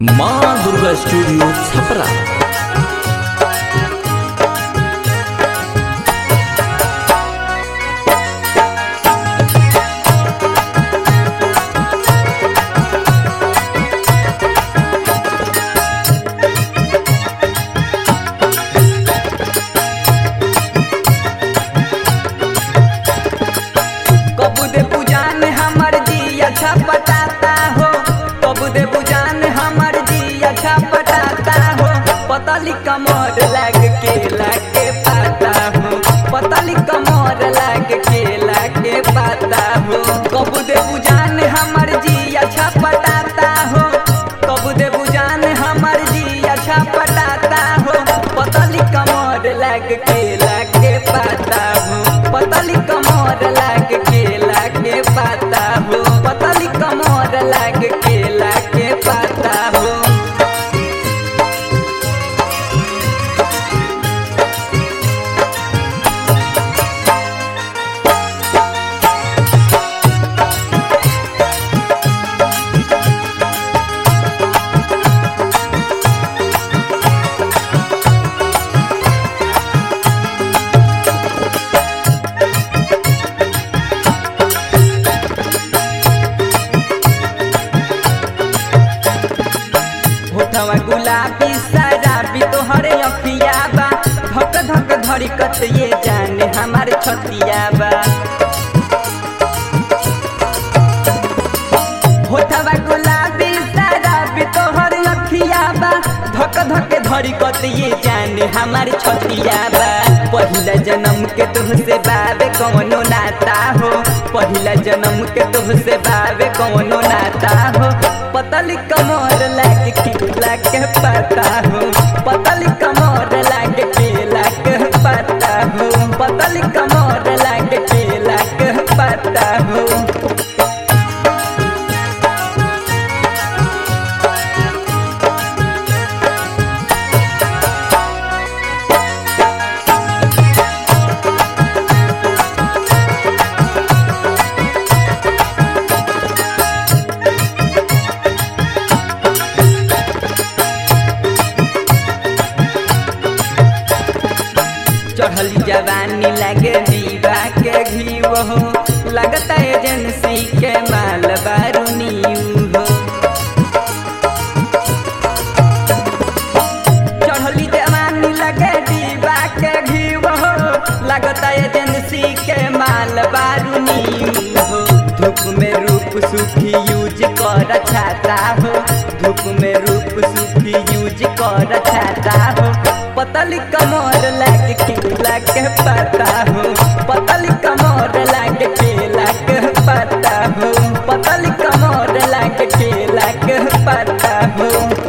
माँ दुर्गा स्टूडियो छपरा। कबू दे पूजान हमर जी अच्छा पटाता हो, कबू दे पूजान हमर जी अच्छा पटाता हो। पतली कमर लाग के लागे पाता हो, पतली कमर लाग के लागे पाता हो। कबू दे पूजान हमर जी अच्छा पटाता हो, कबू दे पूजान हमर जी अच्छा पटाता हो। पतली कमर लाग के लागे पाता हो, पतली कमर लाग के लागे पाता हो, पतली कमर लाग के लागे पाता हो। होठवा गुलाबी शराबी तोहरे अखिया बा, धक धक धड़कत ये जाने हमारे छतिया बा। होठवा गुलाबी शराबी तोहरे अखिया बा, धक धक धड़कत ये जाने हमारे छतिया बा। पहिला जन्म के तुहसे बावे कौनो नाता हो, पहिला जन्म के तुहसे बावे कौनो नाता हो। पतली कमर लाग के लाग पाता हो, पतली कमर लाग के लाग पाता हो, पतली कमर लाग के लाग पाता हो। चढ़ली जवानी लगे दीवा के घीव हो, लगता एजेंसी के माल बारूनी हो। चढ़ली जवानी लगे दीवा के घीव हो, लगता एजेंसी के माल बारूनी हो। धूप में रूप सुखी यूज कर छाता हो, धूप में रूप सुखी यूज कर छाता हो। पतली कमर लाग के लाग पाता हो, पतली कमर लाग के लाग पाता हो, पतली कमर लाग के लाग पाता हो।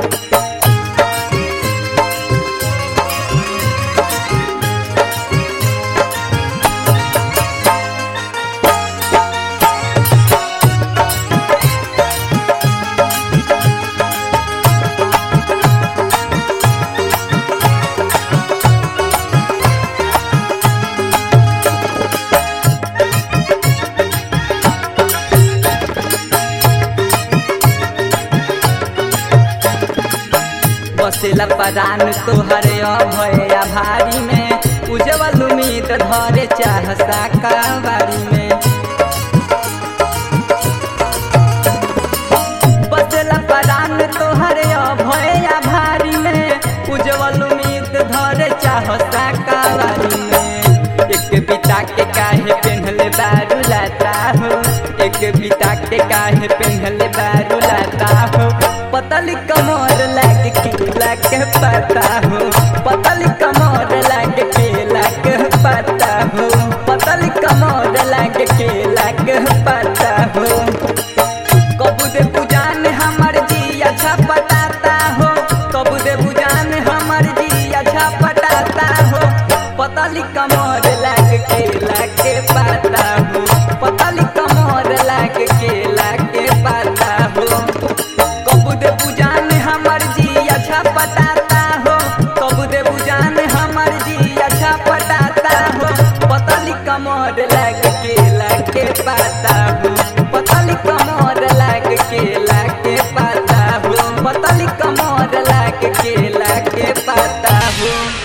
बसेला परान तोहरे अभय आभारी में, उज्जवल उम्मीद धरे चाह साकाबारी में। बसेला परान तोहरे अभय आभारी में, उज्जवल उम्मीद धरे चाह साकाबारी में। एक बिता के काहे पेन्हले बारू लाता हो, एक बिता के काहे पेन्हले बारू लाता हो। पतली कमर लाग के लाग पाता हो, पतली कमर लाग के लाग पाता हो, पतली कमर लाग के लाग पाता हो। कबू दे पूजान हमर जी अच्छा पटाता हो, कबू दे पूजान हमर जी अच्छा पटाता हो। पतली कमर लाग के लाग पाता हो, पतली कमर लाग के लाग पाता हो। कबू दे पूजान हमर जी अच्छा पटाता हो, कबू दे पूजान हमर जी अच्छा पटाता हो। पतली कमर लाग के लाग पाता हो, पतली कमर लाग के लाग पाता हो, पतली कमर हमर लाग केला के पता हो।